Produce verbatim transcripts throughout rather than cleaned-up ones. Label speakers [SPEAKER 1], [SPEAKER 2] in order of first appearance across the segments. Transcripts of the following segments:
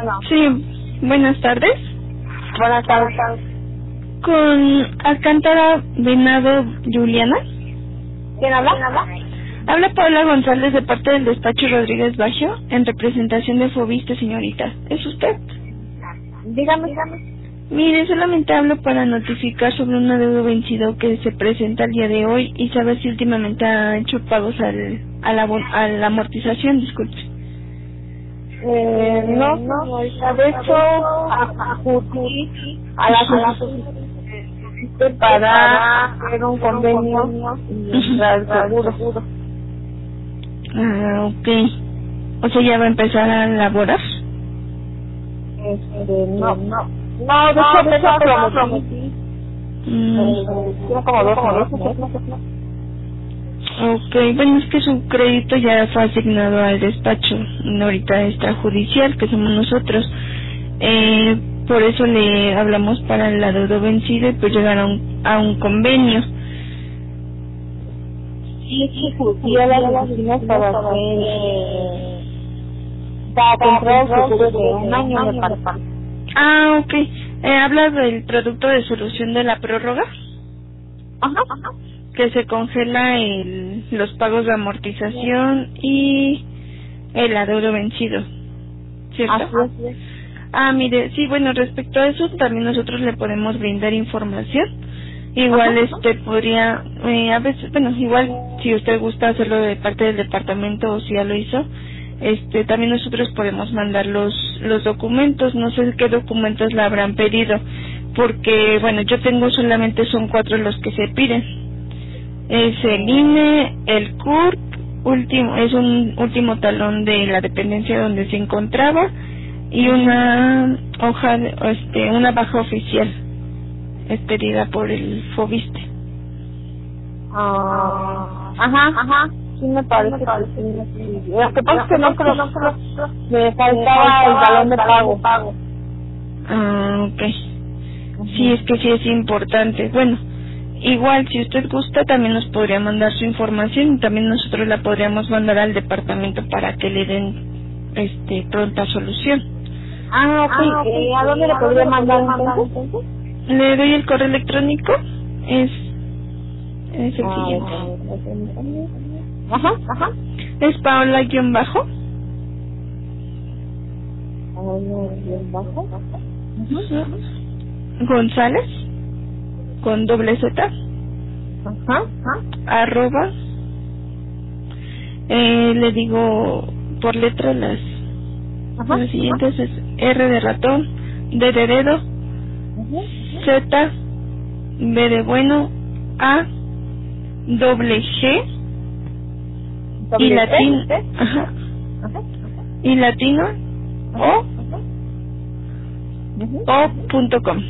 [SPEAKER 1] Sí, buenas tardes.
[SPEAKER 2] Buenas tardes.
[SPEAKER 1] Con Alcántara Venado Juliana.
[SPEAKER 2] ¿Quién habla? ¿Quién habla?
[SPEAKER 1] Habla Paula González de parte del despacho Rodríguez Baggio en representación de Foviste, señorita. ¿Es usted?
[SPEAKER 2] Dígame, dígame.
[SPEAKER 1] Mire, solamente hablo para notificar sobre un adeudo vencido que se presenta el día de hoy y saber si últimamente ha hecho pagos al, a, la, a la amortización, disculpe.
[SPEAKER 2] Eh, no, no, de hecho, acudí a la solicitud para hacer un convenio para el seguro.
[SPEAKER 1] Ah, ok. O sea, ¿ya va a empezar a laborar?
[SPEAKER 2] Este, no, no. No, de hecho, me lo prometí. Tiene como dos meses.
[SPEAKER 1] Ok, bueno, es que su crédito ya fue asignado al despacho, ahorita extrajudicial, que somos nosotros. Eh, por eso le hablamos para el adeudo vencido y pues llegar a un, a un convenio.
[SPEAKER 2] Sí, sí, fui a las oficinas para hacer... para comprar el seguro de un año, me parece.
[SPEAKER 1] Ah, ok. Eh, ¿Habla del producto de solución de la prórroga?
[SPEAKER 2] Ajá, ajá.
[SPEAKER 1] Que se congela el, los pagos de amortización y el adeudo vencido, ¿cierto?
[SPEAKER 2] Así es.
[SPEAKER 1] Ah, mire, sí, bueno, respecto a eso también nosotros le podemos brindar información. Igual
[SPEAKER 2] Ajá.
[SPEAKER 1] este podría, eh, a veces, bueno, igual si usted gusta hacerlo de parte del departamento o si ya lo hizo, este también nosotros podemos mandar los los documentos. No sé qué documentos le habrán pedido, porque bueno, yo tengo solamente son cuatro los que se piden. Es el I N E, el C U R P, último, es un último talón de la dependencia donde se encontraba y una hoja, de, este, una baja oficial expedida por el Foviste.
[SPEAKER 2] Ah, ajá, ajá. Sí me parece que sí. Lo que pasa es que no creo, no creo, me faltaba el balón de pago.
[SPEAKER 1] Ah, ok. Sí, es que sí es importante. Bueno, igual si usted gusta también nos podría mandar su información y también nosotros la podríamos mandar al departamento para que le den este pronta solución.
[SPEAKER 2] Ah, ok. Ah, okay. Eh, ¿A dónde le podría mandar entonces?
[SPEAKER 1] Le doy el correo electrónico. Es, es el
[SPEAKER 2] ah,
[SPEAKER 1] siguiente.
[SPEAKER 2] Ajá, ajá.
[SPEAKER 1] Es Paola guión bajo.
[SPEAKER 2] Paola guión bajo.
[SPEAKER 1] González con doble Z.
[SPEAKER 2] Ajá, ajá.
[SPEAKER 1] Arroba. Eh, le digo por letra las,
[SPEAKER 2] ajá,
[SPEAKER 1] las siguientes.
[SPEAKER 2] ajá.
[SPEAKER 1] Es R de ratón, D de dedo,
[SPEAKER 2] Ajá.
[SPEAKER 1] Z, B de bueno, A, doble G y latino, ajá,
[SPEAKER 2] ajá.
[SPEAKER 1] y latino, o,
[SPEAKER 2] ajá.
[SPEAKER 1] o punto com.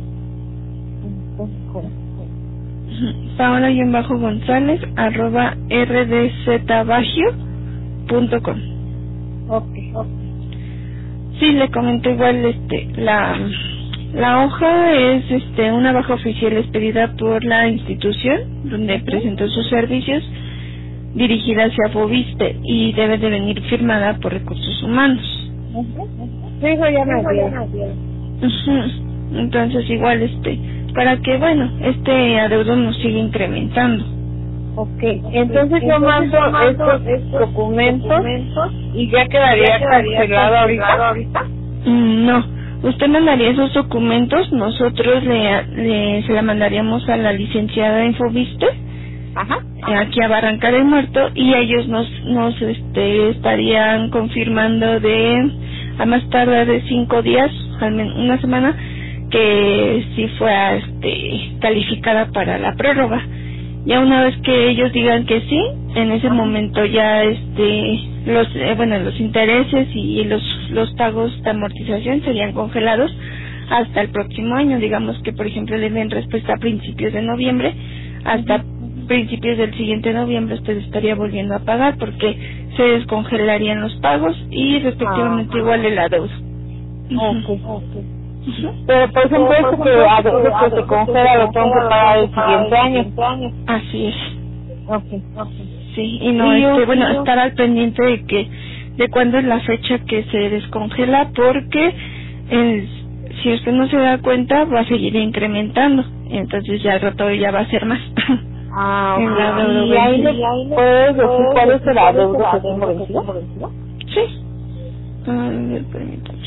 [SPEAKER 1] Paola y en bajo González arroba rdzbagio punto com.
[SPEAKER 2] Okay, okay.
[SPEAKER 1] Sí, le comento igual, este, la la hoja es este una baja oficial expedida por la institución donde uh-huh. presentó sus servicios, dirigida hacia Foviste y debe de venir firmada por Recursos Humanos.
[SPEAKER 2] Uh-huh. Sí, eso ya me dio.
[SPEAKER 1] Uh-huh. Entonces igual este para que bueno este adeudo nos siga incrementando.
[SPEAKER 2] Okay, entonces yo mando estos, estos documentos, documentos y ya quedaría, ya quedaría cancelado ahorita. ahorita.
[SPEAKER 1] Mm, no, usted mandaría esos documentos, nosotros le, le se la mandaríamos a la licenciada Infoviste,
[SPEAKER 2] ajá,
[SPEAKER 1] aquí a Barranca del Muerto, y ellos nos nos este estarían confirmando de a más tardar de cinco días, al menos una semana, que sí fue este calificada para la prórroga. Ya una vez que ellos digan que sí, en ese momento ya este los eh, bueno los intereses y los los pagos de amortización serían congelados hasta el próximo año. Digamos que por ejemplo le den respuesta a principios de noviembre, hasta uh-huh. principios del siguiente noviembre usted estaría volviendo a pagar porque se descongelarían los pagos y respectivamente uh-huh. igual el adeudo.
[SPEAKER 2] Uh-huh. Okay, okay. Uh-huh. Pero por ejemplo eso que a veces que se congela lo tengo que pagar el siguiente año.
[SPEAKER 1] Así es.
[SPEAKER 2] Okay, okay.
[SPEAKER 1] Sí, y no,
[SPEAKER 2] y
[SPEAKER 1] este,
[SPEAKER 2] yo,
[SPEAKER 1] bueno,
[SPEAKER 2] yo...
[SPEAKER 1] estar al pendiente de que de cuándo es la fecha que se descongela, porque eh, si usted no se da cuenta va a seguir incrementando, entonces ya el rato ya va a ser más.
[SPEAKER 2] Ah,
[SPEAKER 1] En la
[SPEAKER 2] ok.
[SPEAKER 1] deuda
[SPEAKER 2] ¿Y ahí
[SPEAKER 1] vencida.
[SPEAKER 2] le puedes decir cuál es el adeudo que tengo vencido?
[SPEAKER 1] Sí. A ver, permítame.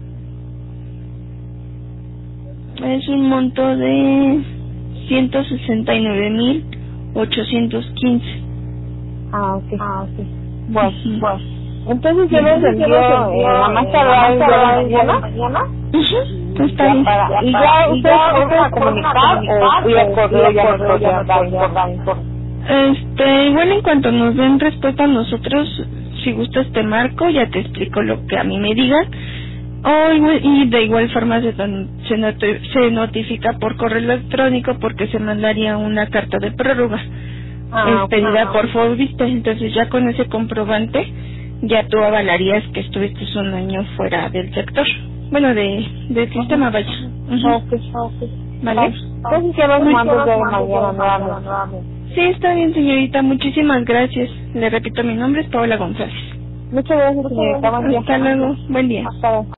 [SPEAKER 1] Es un monto de ciento sesenta y nueve mil ochocientos quince.
[SPEAKER 2] Ah, ok. Ah, ok. Bueno,
[SPEAKER 1] Ujú.
[SPEAKER 2] bueno. Entonces yo los envío eh, a más tardar el día de mañana.
[SPEAKER 1] Ujú. Está bien.
[SPEAKER 2] Para, y ya ustedes vuelven a comunicar o vía correo ya nos podrían dar informe.
[SPEAKER 1] Este, igual en cuanto nos den respuesta a nosotros, si gustas te marco, ya te explico lo que a mí me digan. O igual, y de igual forma se, don- se, noti- se notifica por correo electrónico porque se mandaría una carta de prórroga
[SPEAKER 2] Ah,
[SPEAKER 1] es pedida
[SPEAKER 2] ah,
[SPEAKER 1] por Fobiste. Entonces ya con ese comprobante ya tú avalarías que estuviste un año fuera del sector, bueno, de del sistema, vaya. Ujú.
[SPEAKER 2] ok, ok.
[SPEAKER 1] ¿Vale?
[SPEAKER 2] Entonces yo los mando de mañana nuevamente.
[SPEAKER 1] Sí, está bien, señorita, muchísimas gracias. Le repito, mi nombre es Paola González.
[SPEAKER 2] Muchas gracias, señorita. Buen día.
[SPEAKER 1] Hasta luego, buen día.
[SPEAKER 2] Hasta luego.